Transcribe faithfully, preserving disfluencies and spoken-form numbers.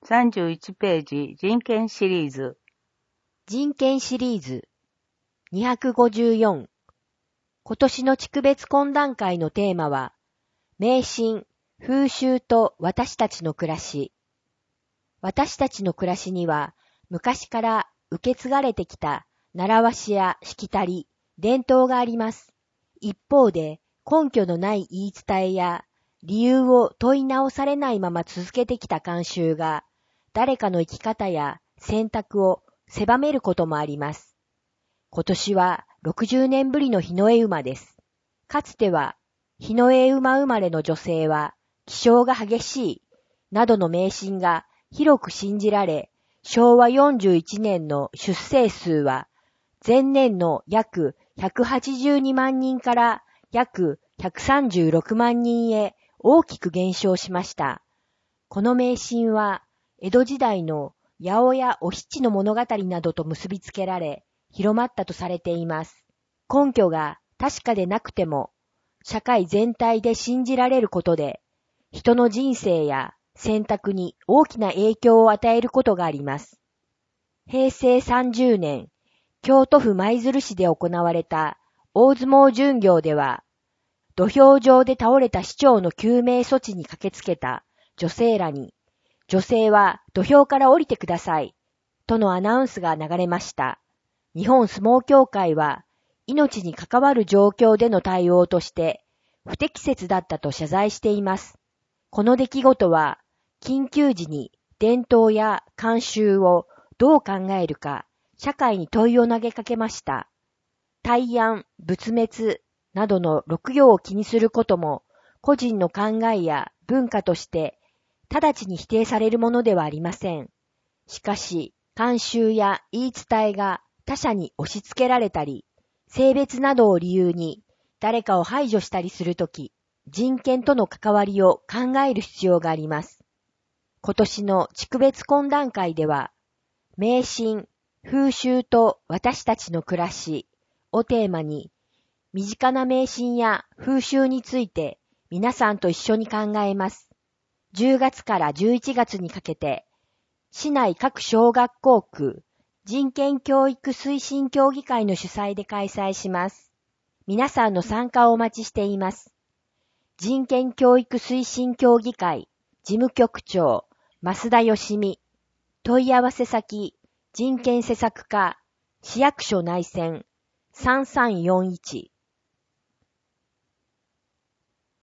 さんじゅういちページ、人権シリーズ。 人権シリーズにひゃくごじゅうよん。今年の地区別懇談会のテーマは、迷信、風習と私たちの暮らし。私たちの暮らしには、昔から受け継がれてきた習わしやしきたり、伝統があります。一方で、根拠のない言い伝えや、理由を問い直されないまま続けてきた慣習が、誰かの生き方や選択を狭めることもあります。今年はろくじゅうねんぶりの日の絵馬です。かつては、日の絵馬生まれの女性は気性が激しい、などの迷信が広く信じられ、しょうわよんじゅういちねんの出生数は、前年の約ひゃくはちじゅうにまんにんから約ひゃくさんじゅうろくまんにんへ大きく減少しました。この迷信は、江戸時代の八百やお七の物語などと結びつけられ、広まったとされています。根拠が確かでなくても、社会全体で信じられることで、人の人生や選択に大きな影響を与えることがあります。へいせいさんじゅうねん、京都府舞鶴市で行われた大相撲巡業では、土俵上で倒れた市長の救命措置に駆けつけた女性らに、女性は土俵から降りてください、とのアナウンスが流れました。日本相撲協会は、命に関わる状況での対応として、不適切だったと謝罪しています。この出来事は、緊急時に伝統や慣習をどう考えるか、社会に問いを投げかけました。大安、仏滅などの六行を気にすることも、個人の考えや文化として、直ちに否定されるものではありません。しかし、慣習や言い伝えが他者に押し付けられたり、性別などを理由に誰かを排除したりするとき、人権との関わりを考える必要があります。今年の地区別懇談会では、迷信、風習と私たちの暮らしをテーマに、身近な迷信や風習について皆さんと一緒に考えます。じゅうがつからじゅういちがつにかけて、市内各小学校区人権教育推進協議会の主催で開催します。皆さんの参加をお待ちしています。人権教育推進協議会事務局長増田義美。問い合わせ先人権施策課市役所内線さんさんよんいち